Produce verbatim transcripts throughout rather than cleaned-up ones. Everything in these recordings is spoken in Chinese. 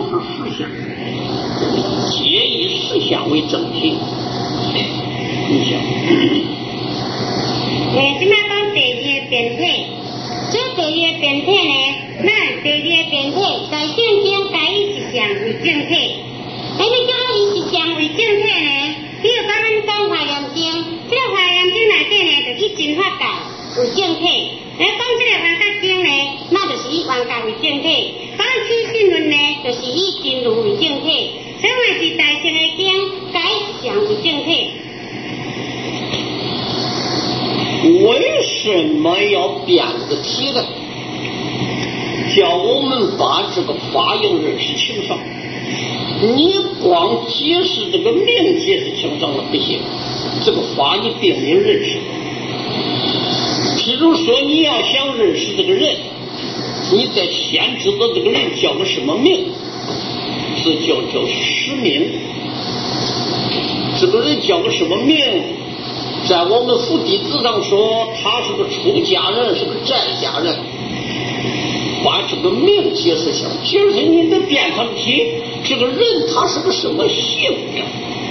是实相，皆以实相为正体。你想， 诶，即摆讲第二个变体，这第二个变体呢，那第二个变体在圣经改以实相为正体。诶，你叫我以实相为正体呢？比如讲咱讲华严经，这个华严经内底呢，就以真法教为正体。诶，讲这个圆觉经呢，那就是以圆觉为正体。讲起信论呢，就是以真如为正体。所以是大乘的经改实相为正体。 为什么要变个体呢？叫我们把这个法应认识清爽。你光解释这个名解释清爽了不行，这个法你并没有认识。譬如说你要想认识这个人，你得先知道这个人叫个什么名，这叫叫实名。这个人叫个什么名，在我们佛弟子上说他是个出家人，是个在家人，把这个名解释清，解释你得变成体，这个人他是个什么性呀？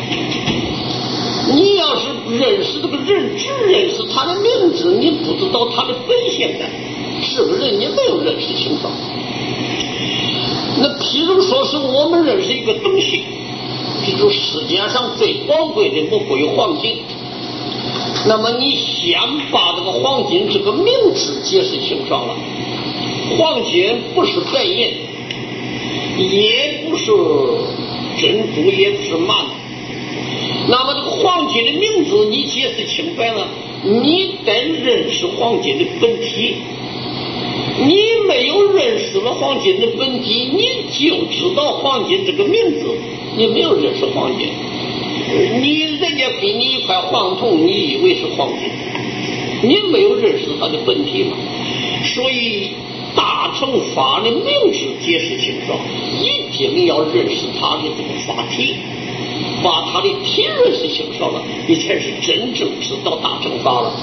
你要是认识这个人，只认识他的名字，你不知道他的本性的，这个人你没有认识清楚。那譬如说是我们认识一个东西，譬如世界上最宝贵的莫过于黄金，那么你先把这个黄金这个名字解释清楚了。黄金不是白银，也不是珍珠，也不是玛瑙。那么这个黄金的名字你解释清白了，你得认识黄金的本体。你没有认识了黄金的本体，你就知道黄金这个名字，你没有认识黄金。你人家给你一块黄铜，你以为是黄金，你没有认识它的本体嘛？所以大乘法的名字解释清楚，一定要认识它的这个法体，把它的体认识清楚了，你才是真正知道大乘法了。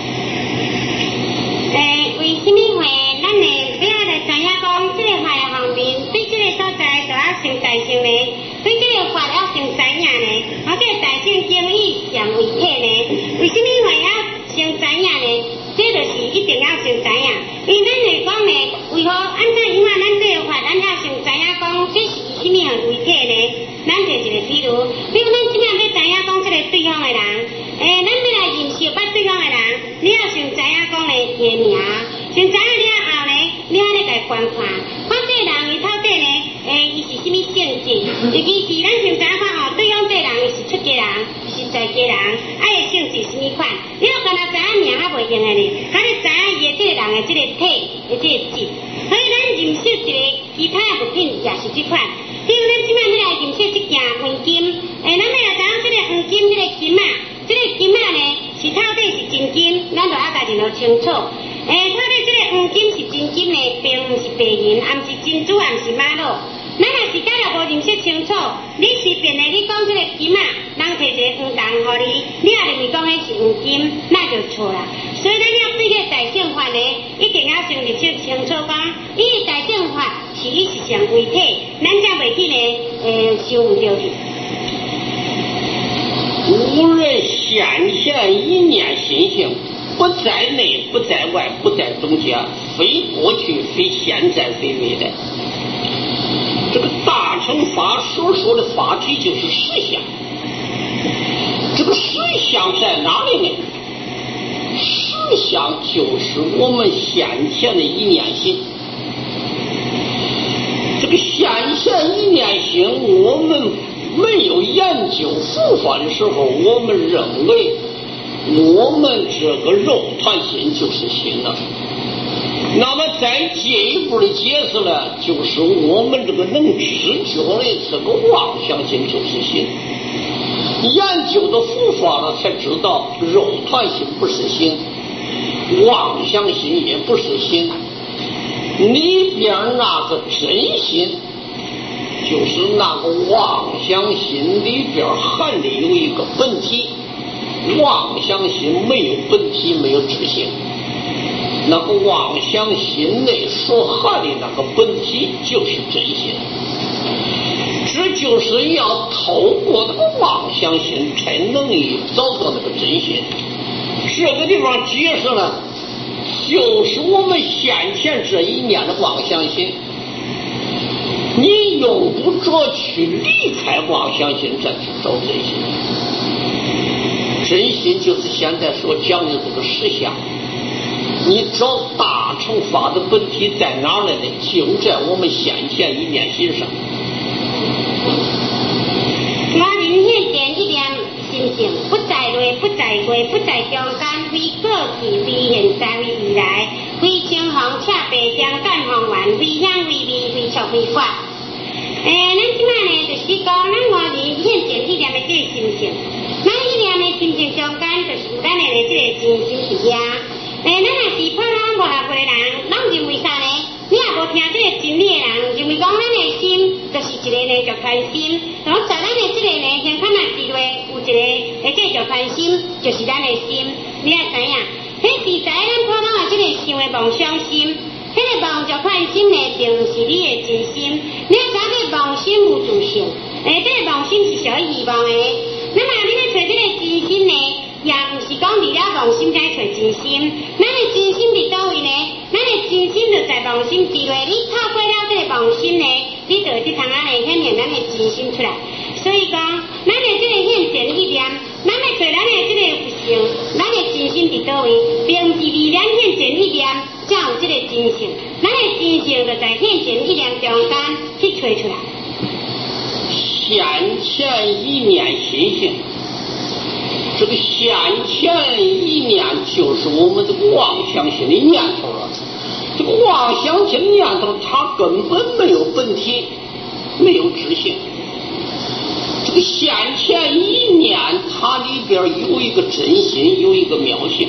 诶，为什么会咱的比较来知影讲这个法的方面，对这个所在就要先大乘呢？对这个法要先知影呢？啊，这个大乘经义相为体呢？为什么会要先知影呢？这就是一定要先知影，因为咱来讲呢，为何按照以往咱这个法，咱要先知影讲这是以什么样为体呢？咱就一个比如，比如咱即摆要知影讲这个对方的人，诶，咱要来认识捌对方的人，你要先知影讲呢伊的名，先知影了后呢，你还得来观看，看这个人伊到底呢，诶，伊是什么性质？尤其是咱先知影看哦，对方这个人伊是出家人，是在家人，啊，伊性质什么款？你要干那知影名还袂用的呢，还得知影伊的这个人的这个体的这个质。所以咱认识一个其他的物品也是这款。比如咱即摆你来认识这件黄金，诶，咱要来知影这个黄金这个金啊，这个金啊呢是到底是真金，咱就要家己要清楚。诶，到底这个黄金是真金呢，并唔是白银，也唔是珍珠，也唔是玛瑙。咱若是假若无认识清楚，你随便的你讲这个金啊，人摕一个黄铜互你，你也认为讲迄是黄金，那就错啦。所以咱要对这个大乘法呢，一定要先认识清楚讲，伊大乘法是以实相为体，咱才袂去呢，诶，受误着去。 无人显现一念心性，不在内，不在外，不在中间，非过去，非现在，非未来。这个大乘法所说的法体就是实相，这个实相在哪里呢？实相就是我们显现的一念心。这个显现一念心，我们没有研究佛法的时候，我们认为我们这个肉团心就是心了。那么再进一步的解释了，就是我们这个能知觉的这个妄想心就是心。研究的佛法了，才知道肉团心不是心，妄想心也不是心，里边那个真心就是那个妄想心里边含的有一个本体，妄想心没有本体，没有知性，那个妄想心内所含的那个本体就是真心。 就是要透过那个妄想心才能找到那个真心。这个地方解释了，就是我们先前这一念的妄想心，你用不着去离开妄想心再去找真心。真心就是现在所讲的这个实相，你找大乘法的本体在哪儿来呢？就在我们先前一念心上。 我人现前一念心性，不在内，不在外，不在中间，非过去，非现在，非未来，非青红赤白相间方圆，非香非味，非触非法。诶，咱即摆呢，就是讲咱我人现前一念的这个心性，咱一念的心性中间，就是有咱的这个真心伫遐。诶，咱若是普通无六岁的人，咱认为啥呢？你也无听这个真理的人，认为讲咱的心就是一个呢就传心，然后在咱的这个呢胸坎啊之内有一个诶这就传心，就是咱的心。你也知影，迄是在咱普通的这个想的妄想心，迄个妄就传心呢，并不是你的真心。你要知这个妄心无自性，诶，这个妄心是小希望的。那么你要找这个真心呢？也不是讲离了妄心才找真心，咱的真心伫倒位呢？咱的真心就在妄心之内，你透过了这个妄心呢，你就即通啊来显现咱的真心出来。所以讲，咱的这个现前一念，咱要找咱的这个有性，咱的真心伫倒位，并不是离咱现前一念才有这个真性，咱的真性就在现前一念中间去找出来。 先前一念心性。这个先前一念就是我们这个妄想心的念头了。这个妄想心的念头，它根本没有本体，没有知性。这个先前一念，它里边有一个真心，有一个妙性。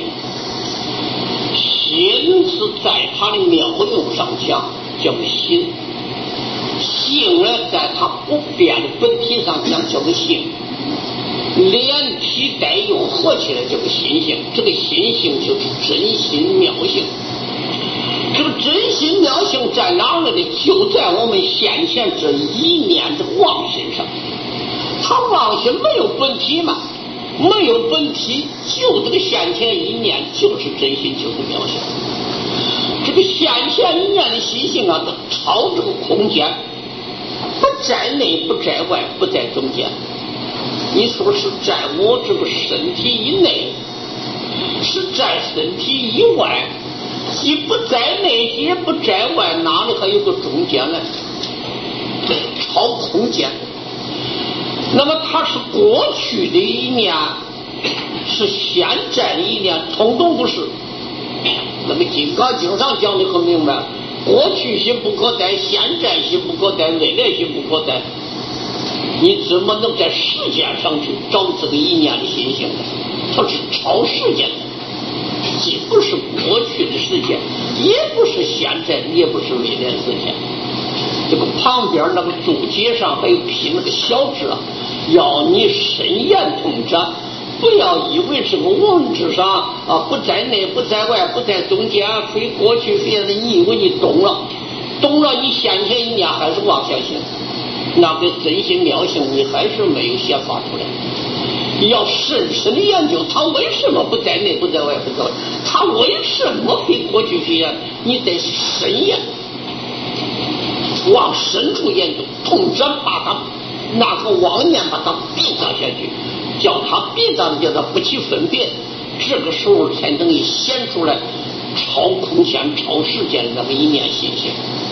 心是在它的妙用上讲叫个心，性呢在它不变的本体上讲叫个性。连体带用合起来叫个心性，这个心性就是真心妙性。这个真心妙性在哪儿呢？就在我们先前这一念的妄心上。它妄心没有本体嘛，没有本体，就这个先前一念就是真心，就是妙性。这个先前一念的心性啊，都超这个空间，不在内，不在外，不在中间。你说是在我这个身体以内，是在身体以外，既不在内，也不在外，哪里还有个中间呢？超空间。那么它是过去的一念，是现在的一念，统统不是。那么《金刚经》上讲的很明白，过去心不可待，现在心不可待，未来心不可待。你怎么能在时间上去找这个一念的心性呢？它是超时间的，既不是过去的时间，也不是现在，也不是未来时间。这个旁边那个注解上还有批那个小字啊，要你深研通达，不要以为这个文字上啊不在内，不在外，不在中间，非过去非现在，你以为你懂了，懂了，你先前一念还是妄想性。那个真心妙性你还是没有显发出来，要深深的研究它为什么不在内，不在外，不在外，它为什么非过去非现在，你得深研，往深处研究，通真把它那个妄念把它逼到下去，叫它逼到叫它不起分别，这个时候才能显出来超空间超时间的那么一念心性。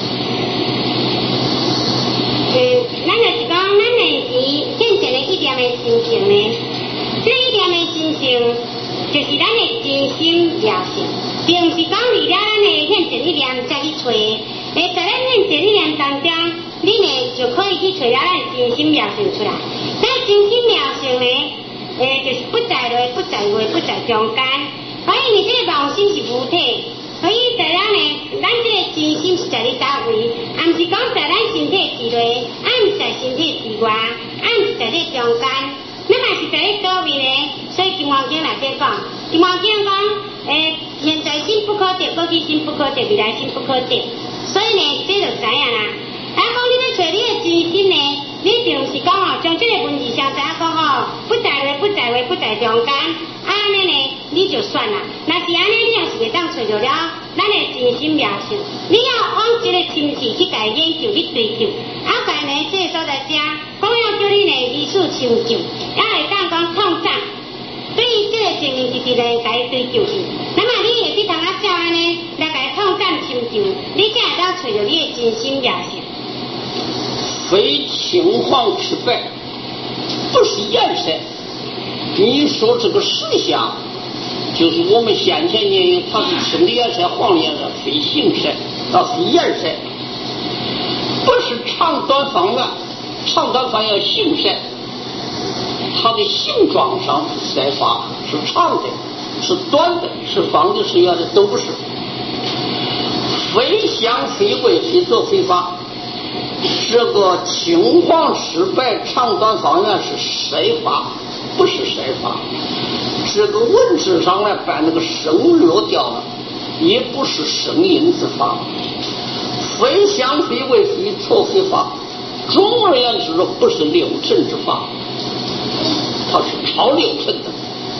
嗯，咱就是讲，咱的是现前的一念的心性呢，这一念的心性就是咱的真心妙性，并不是讲离了咱的现前一念再去找。诶，在咱现前一念当中，你呢就可以去找了咱的真心妙性出来。咱真心妙性呢，诶，就是不在内，不在外，不在中间。所以你这个妄心是无体。所以在咱呢，咱这个真心是在你倒位，啊，不是讲在咱身体之内，啊，不是在身体之外，啊，不是在你中间，那么是在你倒位呢？所以《金刚经》内底讲，《金刚经》讲，诶，现在心不可得，过去心不可得，未来心不可得。所以呢，这就知影啦。啊，讲你要找你的真心呢，你并不是就算啦。若是安尼，你若是会当找着了咱的真心描述，你要往这个深切去甲研究，去追究。啊，在呢这个所在遮，讲要叫你呢以此求救，也会当讲创战。对于这个情形，就是来甲伊追究去。那么你会去同啊照安尼来甲伊创战求救，你才会当找着你的真心描述。 非青黄之败，不是颜色。你说这个石像，就是我们先前呢，它是青的颜色、黄的颜色，非形色，那是颜色，不是长短方圆，长短方圆形色，它的形状上是色发，是长的，是短的，是方的，是圆的，都不是。非香非贵，非色非法。这个青黄赤白长短方圆是色法，不是色法。这个文字上来把那个声略掉了，也不是声音之法。非香非贵，非错非法。总而言之，不是六尘之法，它是超六尘的。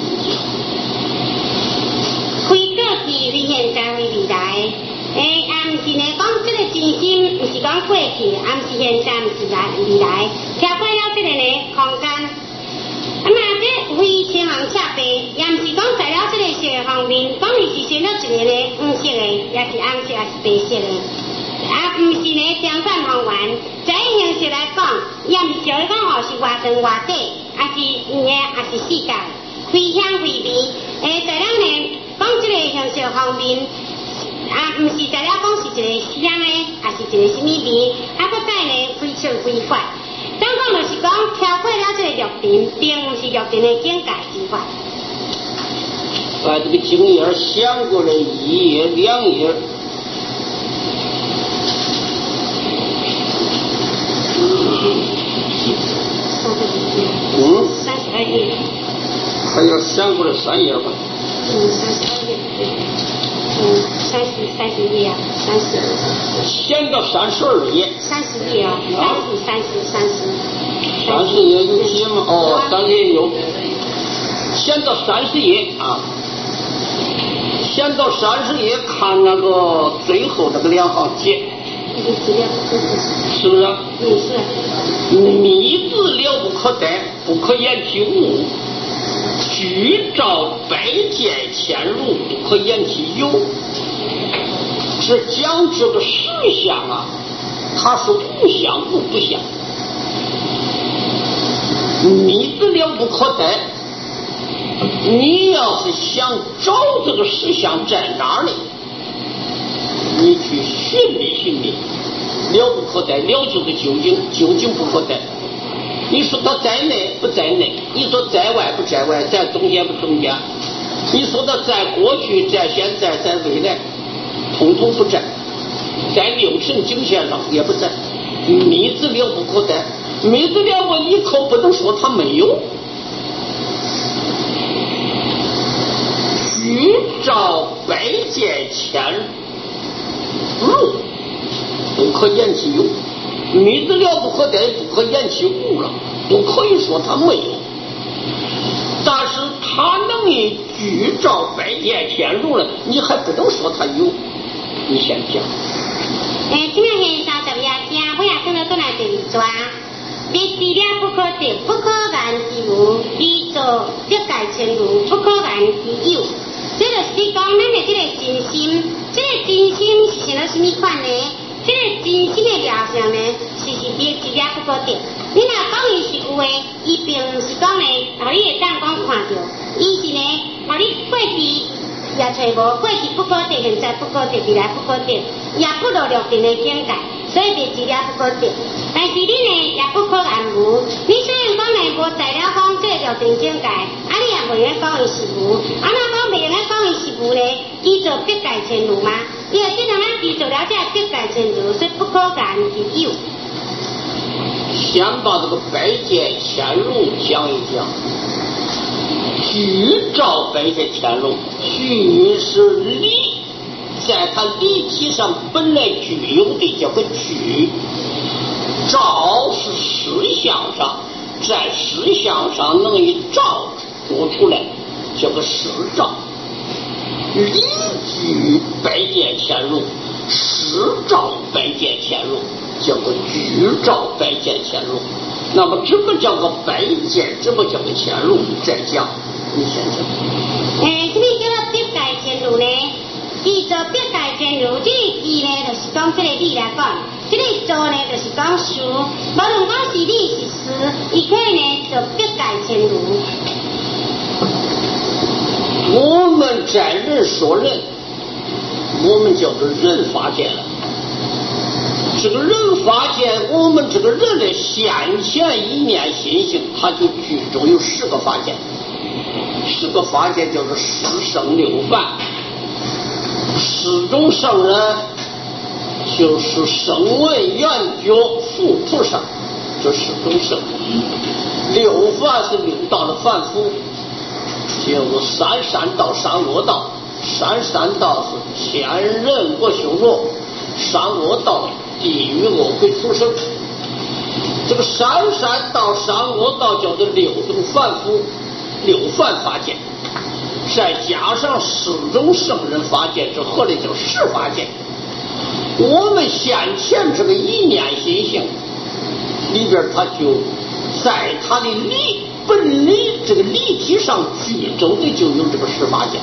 非过去，非现在，非未来。诶，啊，毋是呢，讲这个真心，毋是讲过去，啊，毋是现在，毋是来未来，超过了这个呢空间。啊嘛，这非青红赤白，也毋是讲在了这个色方面，讲伊是选了一个呢黄色的，也是红色，也是白色的。啊，毋是呢相反方圆。在形式来讲，也毋是叫你讲吼是外长外短，也是圆的，也是四角，非香非味。诶，在了呢讲这个形式方面。啊，毋是在了讲是一个香的，也是一个什么味，啊，搁再呢非错非法。当讲就是讲超过了这个约定，并毋是约定的境界之法。 把这个经页想过来一页两页，嗯， 三十二页， 还要想过来三页吧？ 嗯，三十二页，对。嗯，三十三十页啊，三十。 先到三十二页。 三十页啊，三十三十三十。 三十页有写吗？哦，三十页有。先到三十页啊，先到三十页看那个最后那个两行节。是不是？ 嗯，是。 密字了不可逮，不可言其无。具照百见潜入，不可言其有。是讲这个实相啊，它是无相无不相，密字了不可逮。你要是想找这个实相在哪里，你去寻觅寻觅，了不可逮，了就是究竟，究竟不可逮。你说它在内不在内，你说在外不在外，在中间不中间，你说它在过去，在现在，在未来，统统不在，在六尘经线上也不在。密字了不可逮，密字了我一口不能说它没有。具照百见潜入，不可言其有。密字了不可逮，不可言其无了，不可以说它没有，但是它能以具照百见潜入了，你还不能说它有。你先讲。 诶，今日现三十页正，我也跟到转来第二段。你知了不可得，不可言其无；依照必界潜入，不可言其有。这就是讲咱的这个真心，这个真心是成了什么款呢？这个真心的料上呢，是是你知了不可得。你若讲伊是有的，伊并唔是讲呢，互你会当讲看到，伊是呢，互你过去也找无，过去不可得，现在不可得，未来不可得，也不落约定的境界，所以就知了不可得。但是你呢，也不可言无。你虽然讲呢无在了讲这个约定境界，啊你也袂用讲伊是无，啊那讲袂用讲伊是无呢？依照必界潜入吗？因为这种咱依照了这必界潜入，所以不可言其有。 先把这个百界潜入讲一讲。具照百界潜入，具是理，在它理体上本来具有的叫个具，照是实相上，在实相上能以照多出来，叫个实照。 离居百界潜入，实照百界潜入，叫个举照百界潜入。那么怎么叫个百界，怎么叫个潜入？再讲，你先讲。 诶，什么叫做百界潜入呢？伊做百界潜入，这个字呢，就是讲这个理来讲，这个做呢，就是讲事，无论讲是理是事，伊可以呢做百界潜入。 我们在人说人，我们叫做人法界了。这个人法界，我们这个人的先前一念心性，它就居中有十个法界，十个法界叫做十圣六凡。十种圣人就是声闻缘觉佛菩萨，这十种圣。六凡是六道的凡夫，就是三善道、三恶道。三善道是天人我修罗，三恶道地狱恶鬼畜生。这个三善道、三恶道叫做六种凡夫，六凡法界，再加上十种圣人法界，这合的叫十法界。我们先前这个一念心性里边，它就在它的理本理这个理体上居中的就有这个十法界。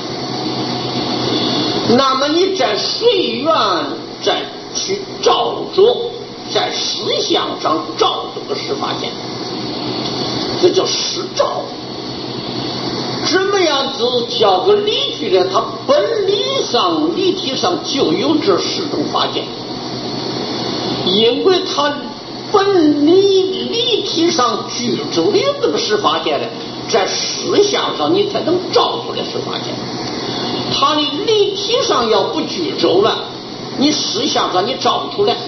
那么你在随缘再去照着，在思想上照这个十法界，这叫十照。怎么样子叫个理去呢？它本理上理体上就有这十种法界，因为它本理理体上居住的这个十法界呢，在思想上你才能照出来十法界。它的理体上要不居住了，你思想上你照不出来。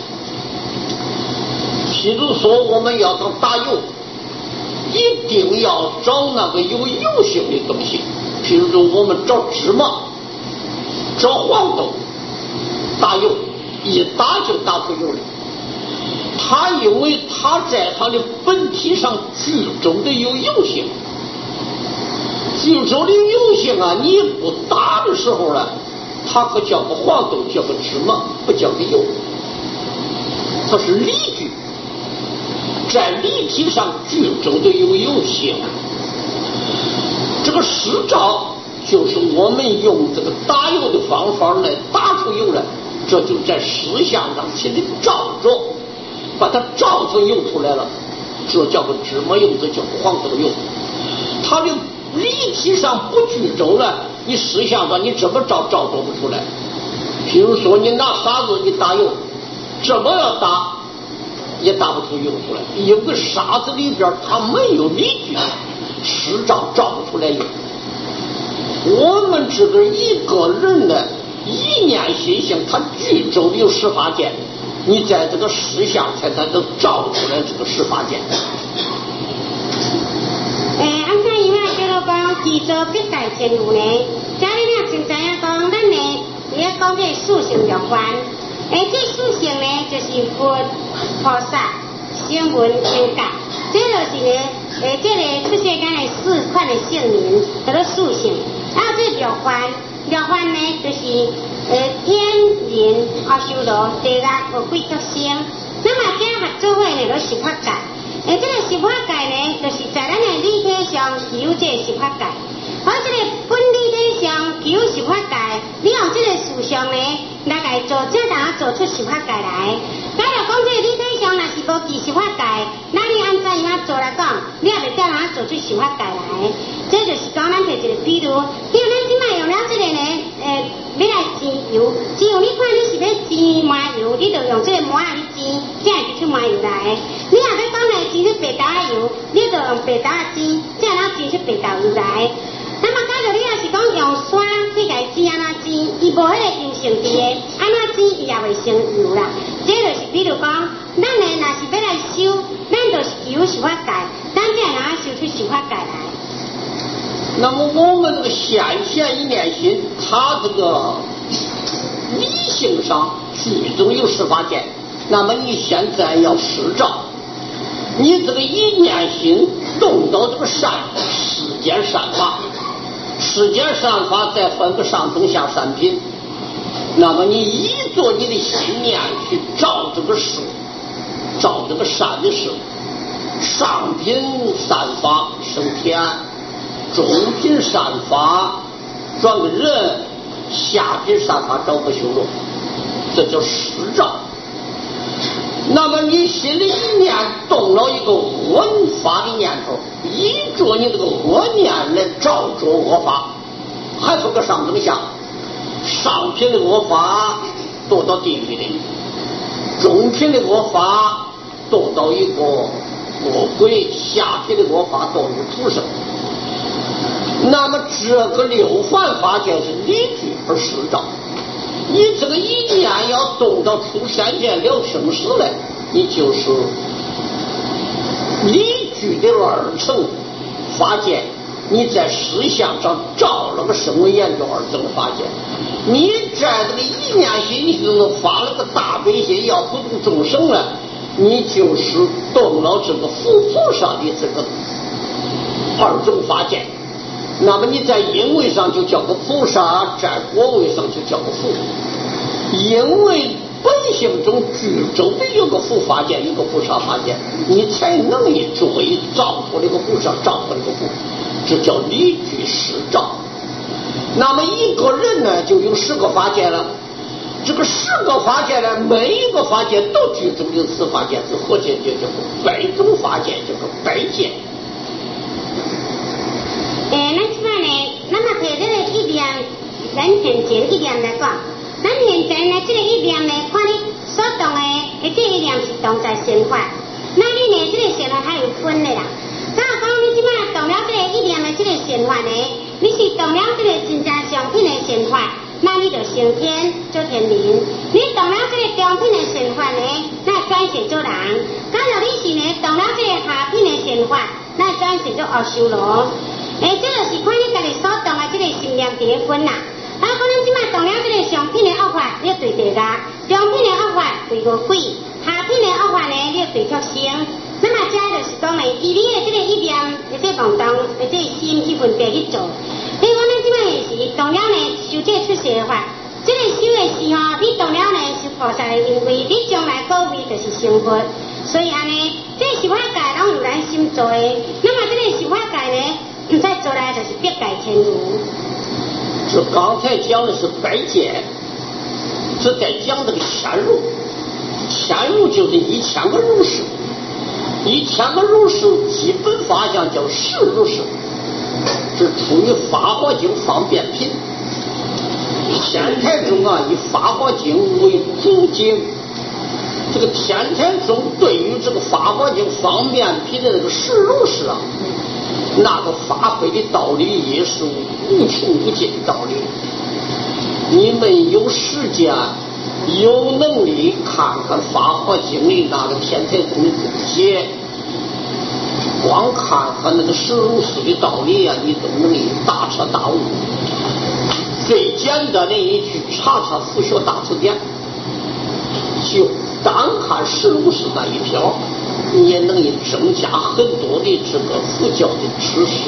譬如说我们要当打油，一定要找那个有油性的东西，譬如说我们找芝麻、找黄豆打油，一打就打出油来。它因为它在它的本体上居中的有油性，居中的油性啊，你不打的时候呢，它可叫个黄豆，叫个芝麻，不叫个油。它是理居，在理体上居中的有油性。这个实照就是我们用这个打油的方法来打出油来，这就在思想上起的照着，把它照成油出来了，这叫个芝麻油，这叫个黄豆油。它的理体上不居中了，你思想上你怎么照照着不出来。譬如说你拿沙子你打油，怎么要打也打不出油出来，因为沙子里边它没有理据，实照照不出来油。我们这个一个人的一念心性，它居中有十法界，你在这个思想才才能照出来这个十法界。 诶，按照伊话叫做讲，记做必改前路呢。假如你真知影讲，咱呢是要讲这属性有关。诶，这属性呢就是佛、菩萨、声闻、缘觉，这就是呢，诶，这个出世间的四款的性名叫做属性。啊，这六番，六番呢就是呃天人、阿修罗、地狱、恶鬼、畜生。那么这合作伙呢，就是十法界。诶，这个十法界呢，就是在咱的理体上具有这个十法界。而这个本理体上具有十法界，你用这个事项呢来来做，才能做出十法界来。假如讲这个理体上若是无具十法界，那你按照伊样做来讲，你也袂叫人做出十法界来。这就是讲咱摕一个比如，比如咱即摆用了这个呢，诶、呃，要来煎油，煎油你看你是要煎麻油，你就用这个麻啊去煎，这样就出麻油来。你若要讲来煎出白豆油，你就用白豆啊煎，这样煎出白豆油来。那么假如你若是讲用刷去甲伊煎安怎煎，伊无迄个油性伫个，安怎煎伊也袂成油啦。这就是比如讲，咱呢若是要来修，咱就是具有十法界，咱这样能修出十法界来。 那么我们这个先前一念心，它这个理性上居中有十法界，那么你现在要实照，你这个一念心动到这个善世间善法， 世间善法再分个上中下三品，那么你依着你的心念去照这个事，照这个善的事，上品善法升天，中品善法转个人，下品善法找个修罗，这叫实照。那么你心里一念动了一个恶法的念头，依着你这个恶念来照着恶法，还分个上中下，上品的恶法堕到地狱里，中品的恶法堕到一个恶鬼，下品的恶法堕入畜生。那么这个六凡法界是理据而实照，你这个一念要动到出三界了生死来，你就是理据的二乘法界，你在思想上照了个声闻研究二乘法界，你在这个一念心中发了个大悲心，要普度众生了，你就是动了这个佛菩萨的这个二乘法界。那么你在因位上就叫个菩萨，在果位上就叫个佛。因为本性中具周的有个佛法界，有个菩萨法界，你才能以作为照出这个菩萨，照出这个佛，这叫理据实照。那么一个人呢，就有十个法界了。这个十个法界呢，每一个法界都具足有此法界，这合起就叫个百种法界，叫个百界。 诶，咱即摆呢，咱嘛摕这个一念，咱现前一念来讲，咱现前呢，这个一念呢，看你所动的，诶，这一念是动在善法，那你呢，这个善法还有分的啦。假如讲你即摆动了这个一念的这个善法呢，你是动了这个真正上品的善法，那你就升天做天灵；你动了这个中品的善法呢，那转世做人；假如你是呢动了这个下品的善法，那转世做恶修罗。诶，这个是看你家己所动的这个心念伫咧分啦。啊，可能即摆动了这个上品的恶法，你对地家；中品的恶法对恶鬼；下品的恶法呢，你对畜生。那么这就是讲呢，以你的这个意念，或者妄动，或者心去分别去做。所以讲，咱即摆也是动了呢，修这出世的法。这个修的是吼，你动了呢是菩萨的因为，你将来果位就是成佛。所以安尼，这十法界拢有咱心做的。那么这个十法界呢？再做来就是别改天如。 这刚才讲的是百界，这在讲这个千如，千如就是一千个如是，一千个如是基本法相叫十如是，是出于《法华经》方便品。天台宗啊，以《法华经》为主经，这个天台宗对于这个《法华经》方便品的这个十如是啊。那个发挥的道理也是无穷无尽的道理。你们有时间有能力看看《法华经》里那个天台宗的注解，光看看那个十如是的道理啊，你都能大彻大悟。最简单的一句，查查佛学大辞典，就单看十如是那一条，你也能增加很多的这个佛教的知识。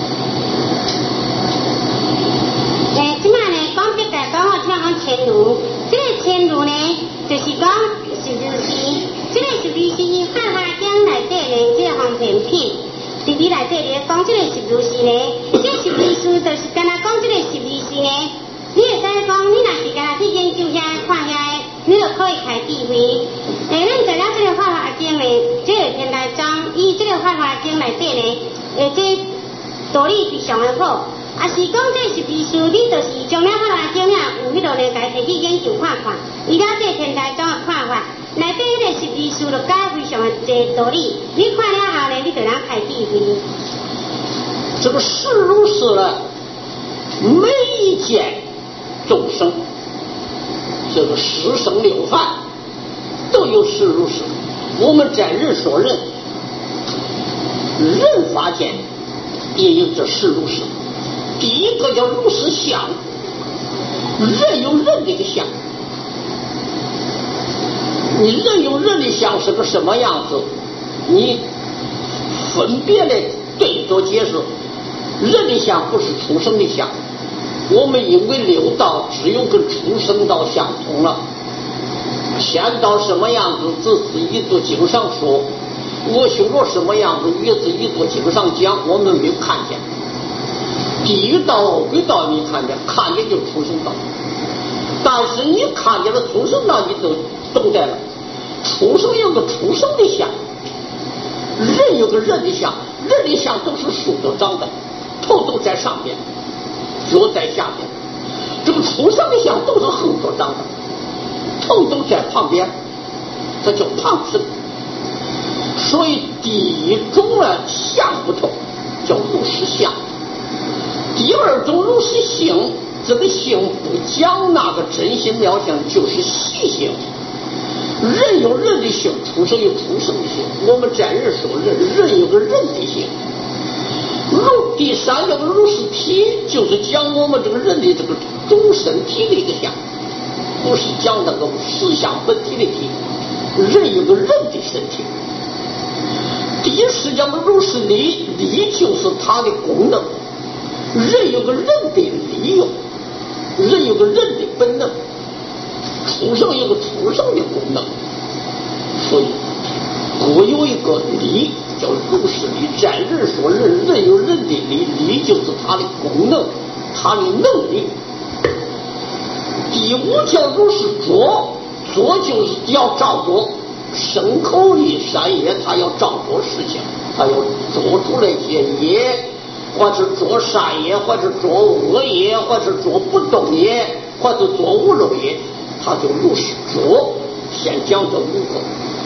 诶，即摆呢，讲别个讲我即摆讲天如，这个天如呢，就是讲十如是，这个十如是《法华经》内底呢，这个方便品，伫里内底咧讲这个十如是呢，这个十如是就是干那讲这个十如是呢，你会使讲，你若是干那去研究遐看遐，你就可以开智慧。诶，咱知影这个《法华经》呢，这个天台宗以这个《法华经》内底呢，诶，这道理非常的好。啊，是讲这十如是，你就是将了《法华经》啊，有迄落呢，家摕去研究看看，伊了这天台宗的看法，内底迄个十如是就教非常的侪道理，你看了后呢，你就能开智慧。 这个十如是呢，每一件众生，这个十生六凡都有十如是。我们在人说人，人法界也有这十如是。第一个叫如是相，人有人的相，你人有人的相是个什么样子，你分别的对着解释。 人的相不是畜生的相，我们因为六道只有跟畜生道相同了。仙道什么样子，只是一座经上说；我修罗什么样子，也是一座经上讲，我们没有看见。地狱道、恶鬼道你看见，看见就畜生道。但是你看见了畜生道，你都懂得了。畜生有个畜生的相，人有个人的相，人的相都是竖着长的，头都在上边，脚在下边。这个畜生的相都是横着长的，头都在旁边，这叫旁生。所以第一种呢相不同，叫如是相。第二种如是性，这个性不讲那个真心妙相，就是习性。人有人的性，畜生有畜生的性。我们占人说人，人有个人的性。如第三个如是体，就是讲我们这个人的这个总身体的一个相，不是讲那个实相本体的体。人有个人的身体。第四讲的如是理，理就是它的功能。人有个人的理用，人有个人的本能，畜生有个畜生的功能，所以各有一个理，叫如是理。占人说人，人有人的理，理就是它的功能，它的能力。第五叫如是作，作就是要照做身口意三业，他要照做事情，他要做出来一些业，或是做善业，或是做恶业，或是做不动业，或是做无漏业，他就如是做。先讲这五个。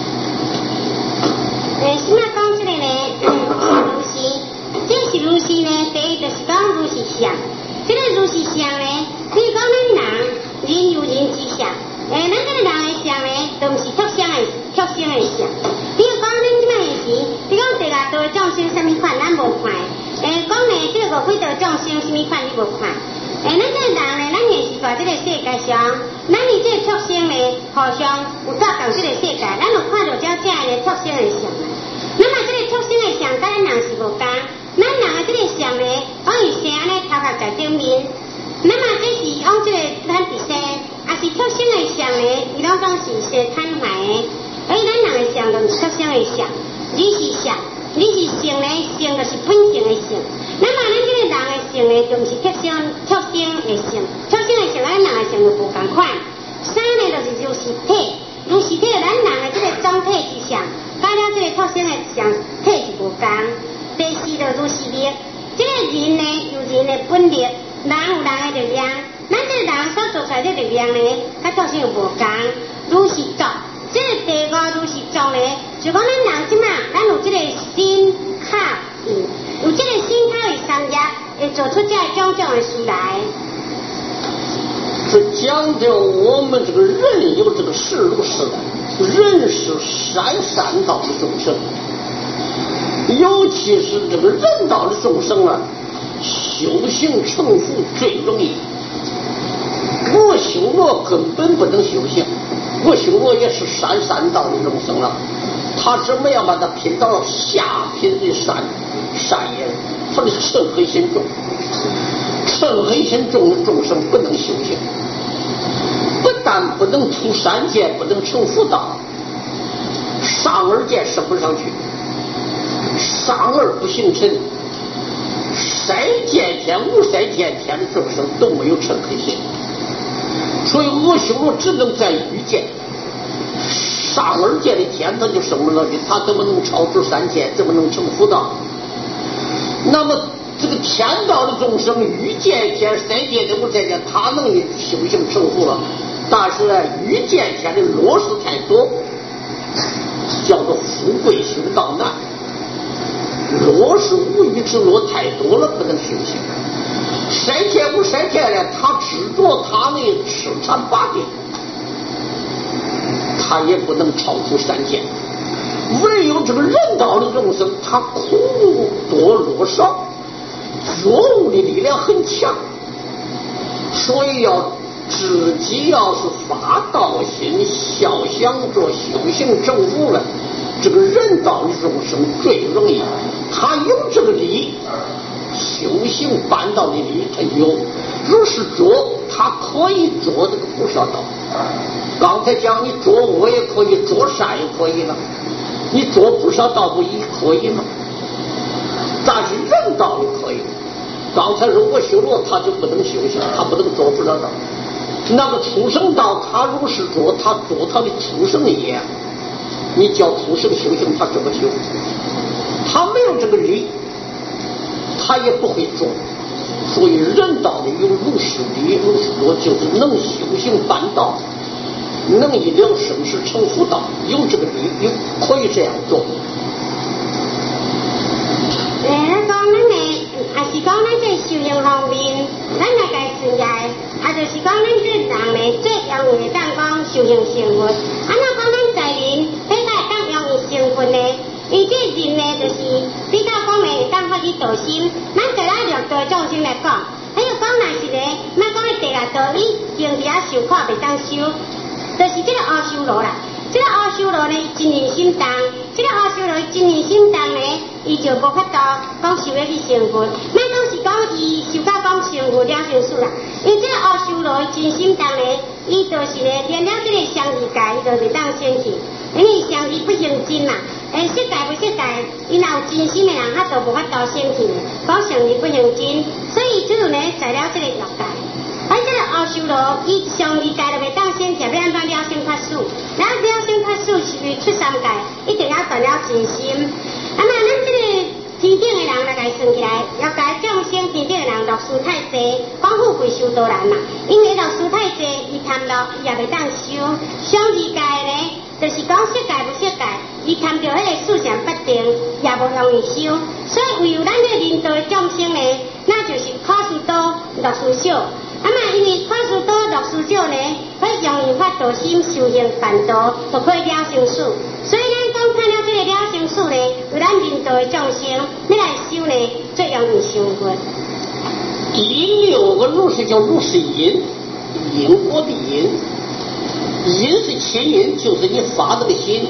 呃，现在讲这个呢，嗯，如是，这是如是呢，第一就是讲如是相。这个如是相呢，比如讲咱人，人有人之相，诶，咱这个人的相呢，都不是特相的，特相的相。比如讲咱这摆的是，比如讲第六道众生什么款，咱无看。诶，讲呢，这个五鬼道众生什么款你无看？诶，咱这个人呢，咱也是在这个世界上，咱的这个特性呢，互相有造就这个世界，咱有看到这这样的特性的相。那么这个特性的相，跟咱人是无同。咱人的这个相呢，可以生安尼头壳在顶面。那么这是按这个咱自身，也是特性的相呢，伊拢讲是是坦白的。而咱人的相就是特性的相，你是相。你是性呢，性就是本性的性。那么咱这个人的性呢，就是特性特性的性。特性的性，咱人的性就无同款。三呢就是如是体，如是体咱人的这个总体之相，加了这个特性的相体是无同。第四就如是力，这个人呢有人的本力，人有人的力量。咱这个人所做出来这个力量呢，甲特性有无同。如是作。这个第五如是作呢，就讲咱人即嘛，咱有这个心口意，有这个心口意三业，会做出这种种的事来。 是讲的我们这个人有这个事如是的，人是善善道的众生，尤其是这个人道的众生啊，修行成佛最容易。我修罗根本不能修行。我修罗也是善善道的众生了，他怎么样把它拼到下品的善善业？他的嗔黑心重，嗔黑心重的众生不能修行，不但不能出三界，不能成佛道，上二界升不上去，上二不形成，三界天无三界天的众生都没有嗔黑心。所以我修罗只能在欲界，上二界的天他就升不上去，他怎么能超出三界，怎么能成佛道？那么这个天道的众生，欲界天、三界的无三界，他能修行成佛了。但是呢，欲界天的罗势太多，叫做富贵修道难。罗是无欲之罗太多了，不能修行。三界无三界呢，他执着他那痴缠八定，他也不能超出三界。唯有这个人道的众生，他苦多弱少，觉悟的力量很强，所以要自己要是发道心，效想着修行成佛了，这个人道的众生最容易，他有这个力， 修行办道的理，他有。如是做，他可以做这个菩萨道。刚才讲你做恶也可以，做善也可以了，你做菩萨道不也可以吗？但是人道也可以。刚才如果修罗，他就不能修行，他不能做菩萨道。那个畜生道，他如是做，他做他的畜生的业，你叫畜生修行，他怎么修？他没有这个理，他也不会做。所以人道的有如是理，如是做，就是能修行办道，能一了生死成佛道，有这个理，有可以这样做。 诶，咱讲咱诶，也是讲咱这修行方面，咱来该顺业，啊，就是讲咱这人咧，最容易当讲修行成佛。啊，那讲咱在人，比较当容易成佛咧。伊这人呢，就是比较讲咧，当发起道心。咱就咱略对众生来讲，还有讲若是咧，莫讲伊第六道，伊平时啊受苦袂当修，就是这个阿修罗啦。这个阿修罗呢，真念心重，这个阿修罗真念心重呢，伊就无法度讲受了去成佛。莫讲是讲伊受到讲成佛了成事啦，因为这个阿修罗真心重呢，伊就是咧连了这个相异界，伊就袂当先去。因为相异不行真啦，诶，色界不色界，伊若有真心的人，他都无法度先去。讲相异不行真，所以只有呢，在了这个欲界。而这个阿修罗，伊上二界就袂当先食，要安怎了生脱死？然后了生脱死是出三界，一定要断了真心。啊，那咱这个天顶的人来甲算起来，要甲众生天顶的人乐事太济，讲富贵修多难嘛。因为乐事太济，伊贪乐伊也袂当修。上二界呢，就是讲色界不色界，伊贪着迄个事情不定，也无容易修。所以唯有咱这人道的众生呢，那就是苦事多，乐事少。啊嘛，因为苦事多，乐事少呢，可以容易发道心，修行办道，就可以了生死。所以咱讲看了这个了生死呢，有咱人道的众生，要来修呢，最容易成佛。 第六个如是叫如是因，因果的因，因是起因，就是你发这个心。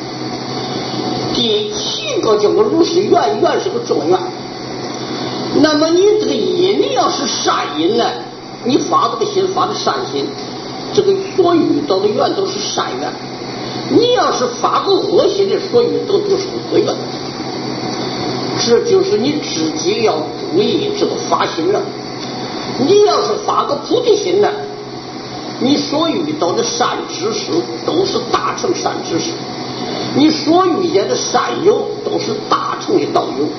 第七个叫个如是愿，愿是个重愿。那么你这个因，你要是善因呢？你发这个心，发的善心，这个所遇到的愿都是善愿。你要是发个恶心的，所遇到都是恶愿。这就是你自己要注意这个发心了。你要是发个菩提心呢，你所遇到的善知识都是大乘善知识，你所遇见的善友都是大乘的道友。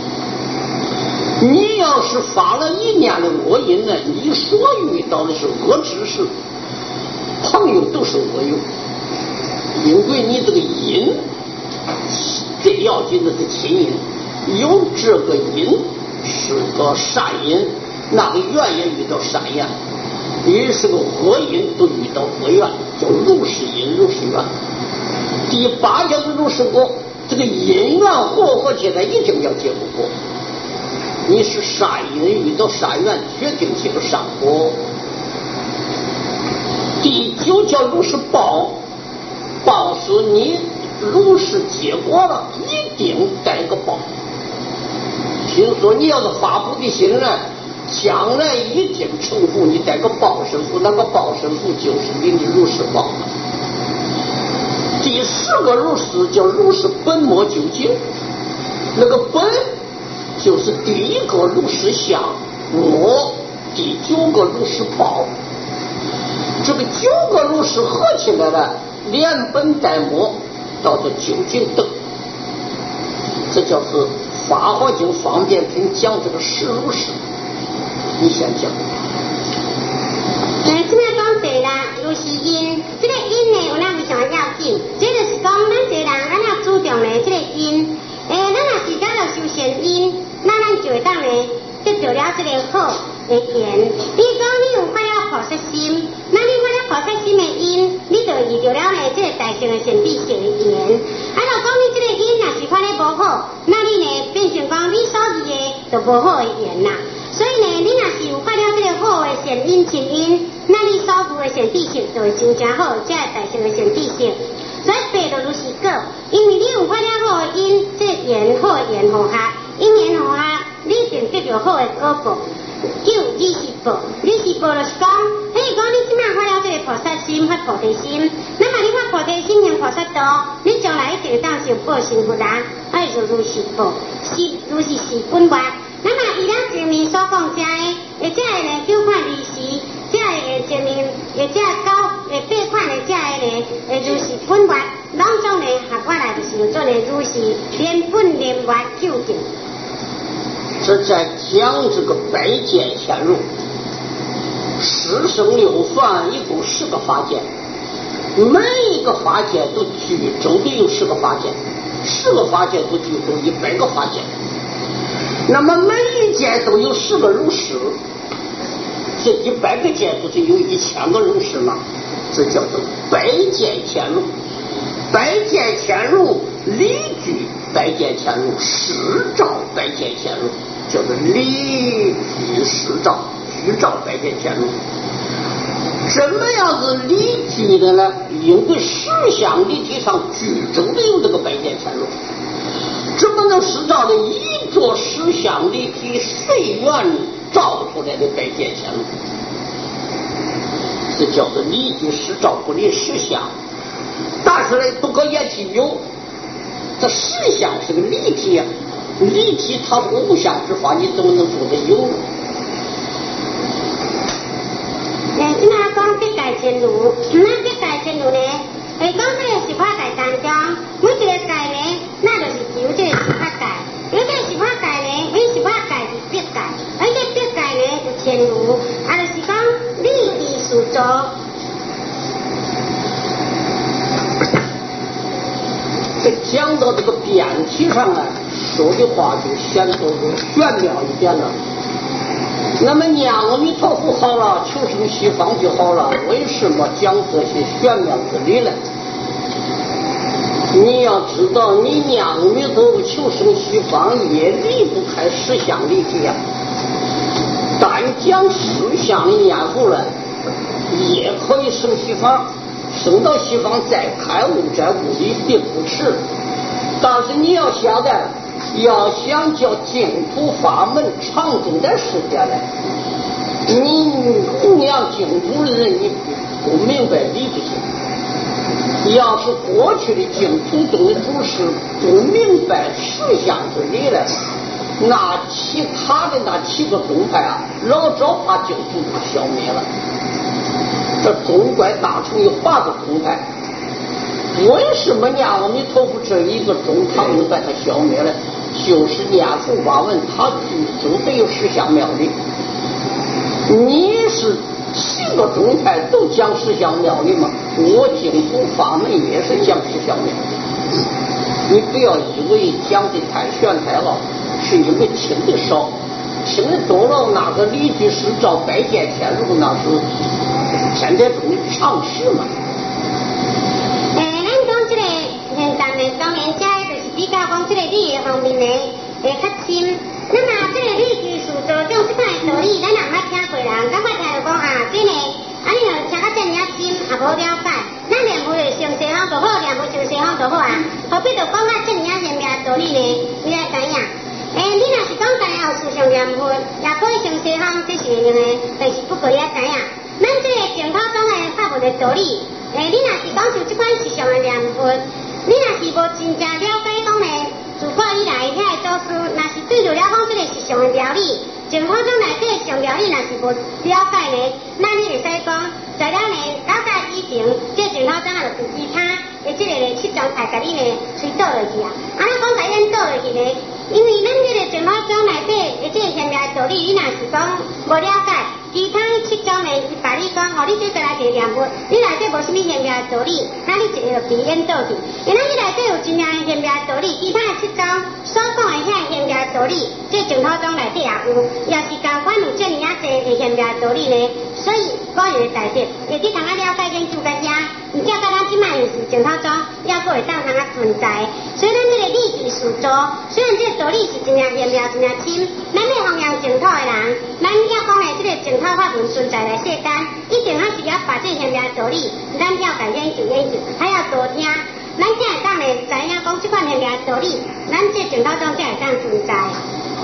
你要是发了一念的恶因呢，你所遇到的是恶知识，朋友都是恶友，因为你这个因最要紧的是亲因，有这个因是个善因，那个愿也遇到善愿，也是个恶因都遇到恶愿，叫如是因如是愿。第八叫做如是果，这个因缘和合起来一定要结果果。你是善因遇到善缘，决定这个善果。第九叫如是报，报是你如是结果了，一定带个报。听说你要是发菩提心呢，将来一定成佛，你带个报身符，那个报身符就是给你如是报。第十个如是叫如是本末究竟，那个本就是第一个如是相，末第九个如是报，这个九个如是合起来了，连本带末叫做究竟等。这叫是《法华经》方便品讲这个十如是，你先讲。 呃，现在讲对啦，如是因，这个因呢有咱非常要紧，这就是讲咱这人咱要注重呢这个因。诶，咱若是讲要修善因，那咱就会当呢得到了这个好的缘。比如讲你有发了菩萨心，那你发了菩萨心的因，你就遇到了呢这个大乘的善知识的缘。啊，若讲你这个因若是发得无好，那你呢变成讲你所遇的就无好的缘啦。所以呢，你若是有发了这个好的善因亲因，那你所遇的善知识就会真正好，这个大乘的善知识。所以白就如是果，因为你有发了好的因，这缘好缘和合，因缘和合，你一定得着好的果报。叫利是报，利是报就是讲，譬如讲你即摆发了这个菩萨心，发菩提心，那么你发菩提心行菩萨道，你将来一定会当受报幸福啦。哎，就如是报，是如是是本源。那么伊咱前面所讲遮的，或者的呢九款利是，遮的前面或者九诶八款的遮的呢，诶如是本源，拢总呢合过来就是做呢如是连本连源究竟。 这在讲这个百界显入，十生六算，一共十个法界，每一个法界都居中的有十个法界，十个法界都居中一百个法界，那么每一界都有十个如是，这一百个界不是有一千个如是吗？这叫做百界显入，百界显入理居百界显入，实照百界显入，叫做理居实照，虚照百界显入。什么样子理居的呢？因为实相理体上居中的有这个百界显入，怎么能实照的？一着实相理体随缘照出来的百界显入，这叫做理居实照，不离实相。但是呢，不可言其有。这实相是个离体啊，离体它是无相之法，你怎么能说它有呢？ 诶，即马讲结界真如，那结界真如呢？诶，讲这个十法界当中，每一个界呢，那就是有这个十法界，有这个十法界呢，每十法界是别界，而这别界呢是真如，啊，就是讲理义事作。 这讲到这个辩题上啊，说的话就显得更玄妙一点了。那么念阿弥陀佛好了，求生西方就好了，为什么讲这些玄妙之理呢？你要知道，你念阿弥陀佛求生西方也离不开实相离体呀。但讲实相的念佛了，也可以生西方。升到西方再开悟在悟里并不迟，但是你要晓得，要想叫净土法门长久的时间来，你弘扬净土的人你不明白理不行。要是过去的净土中的祖师不明白实相之理了，那其他的那七个宗派啊，老早把净土都消灭了。这宗怪大成有八个宗派，为什么念阿弥陀佛这一个宗他能把它消灭了？就是念佛法门，它居中得有实相妙理。你是七个宗派都讲实相妙理吗？我净土法门也是讲实相妙理。你不要以为讲的太玄太老，是因为听的少，听的多了，那个理居实照百界显入，那是天天中的常识嘛。 诶，咱讲这个现当的当然，这就是比较讲这个理的方面呢，会较深。那么这个理居事作种这款的道理，咱人捌听过人，感觉听就讲啊，这个啊你若听到这么深，也无了解。咱念佛就上西方就好，念佛上西方就好啊。何必就讲到这么玄妙道理呢？你来知影？诶，你若是讲知影有思想念佛，也可以上西方，这是会用的，但是不过你要知影。咱这个净土中的法门的道理，诶，你若是讲受这款实相的念佛，你若是无真正了解讲的自古以来遐个祖师，若是对着了讲这个实相的料理，净土中内底实相料理若是无了解呢，那你会使讲，在咱的了解以前，这净土中啊就是其他的这个呢七种派甲你呢吹倒落去啊，啊，咱讲甲咱倒落去呢，因为咱这个净土中内底的这个玄妙道理，你若是讲无了解。其他七种呢，是把你讲，哦，你这个来一个念佛，你内底无什么玄妙道理，那你一个就鼻烟倒去。因为你内底有真正的玄妙道理，其他的七种所讲的遐玄妙道理，这净土中内底也有，也是共款有这么啊济的玄妙道理呢。所以个人的代志，会去通啊了解研究个遐，唔只甲咱即卖是净土中，也个会当通啊存在。所以咱这个理居事作，虽然这个道理是真正玄妙、真正深，咱要弘扬净土的人，咱要讲的这个净土法门存在来世间，一定还是要把这玄妙道理，咱要来研究研究，还要多听，咱才会当呢知影讲这款玄妙道理，咱这净土中才会当存在。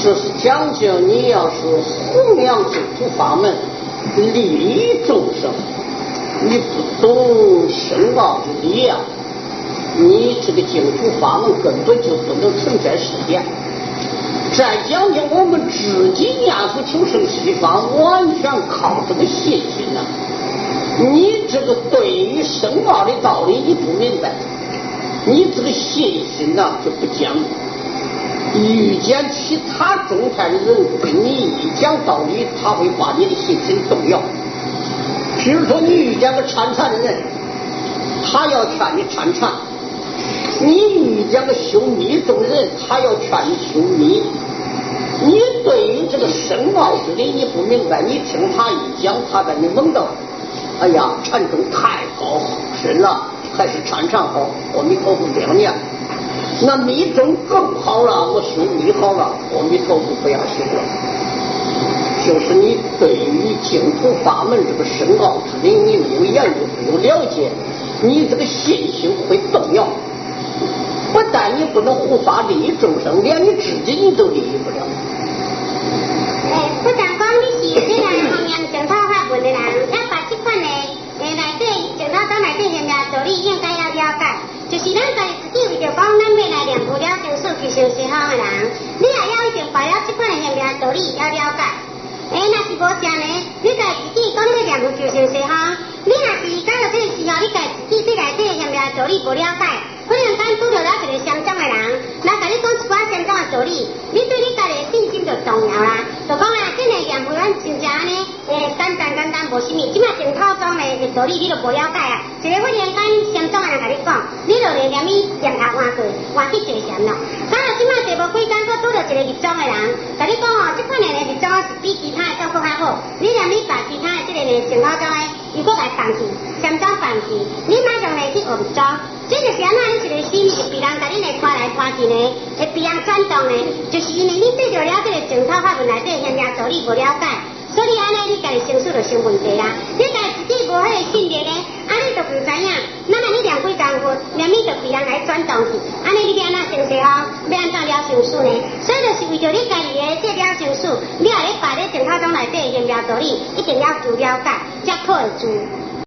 这是讲究你要是弘扬净土法门，利益众生，你不懂深奥的力量，你这个净土法门根本就不能存在世间。再讲讲我们自己念佛求生西方，完全靠这个信心啊！你这个对于深奥的道理你不明白，你这个信心呢、啊、就不讲。遇见其他中派的人跟你一讲道理，他会把你的信心动摇。比如说你遇见个参禅的人，他要劝你参禅；你遇见个修密宗的人，他要劝你修密。你对于这个深奥之理你不明白，你听他一讲，他把你蒙到，哎呀，禅宗太高深了，还是参禅好，阿弥陀佛不要念。那密宗更好了，我修密好了，阿弥陀佛不要修了。就是你对于净土法门这个深奥之理，你没有研究，没有了解，你这个信心会动摇。不但你不能护法利益众生，连你自己你都利益不了。 诶，不但讲你是这个弘扬净土法门的人，要把这款的诶内底净土宗内底现在道理应该要了解。就是咱家己自己为着讲，咱要来念佛了成事，去成西方的人，你也要一定把了这款的现在道理要了解。诶，若是无啥呢？你家自己讲你要念佛求成西方，你若是讲到这个时候，你家自己对内底现在道理无了解，可能咱拄到了一个相长的人，来甲你讲一寡相长的道理，你对你家己的信心就动摇啦。就讲啊，这个念佛咱真正安尼，诶，简单简单无啥物，即马净土宗的道理你都无了解啊。一个法莲间相长的人甲你讲，你就连连你念头换过，换去坐禅啦。当然，即马坐无几天，佫拄到一个入宗的人，甲你讲哦，这款的入宗是比其他的宗佫较好。你连你把其他的这个呢净土宗的，如果来放弃，相当放弃，你马上来去学入宗。这就是安怎你一个心是别人甲你来拖来拖去呢，会别人转动呢，就是因为你对着了这个净土法门内底现在道理无了解，所以安尼你家己生死就成问题啦。你家己自己无迄个信力呢，啊你就唔知影，那么你念几张佛，念你就别人来转动去，安尼你要安怎成西方，要安怎了成事呢？所以就是为着你家己的这了成事，你也咧把这净土宗内底现在道理一定要有了解，才可会做。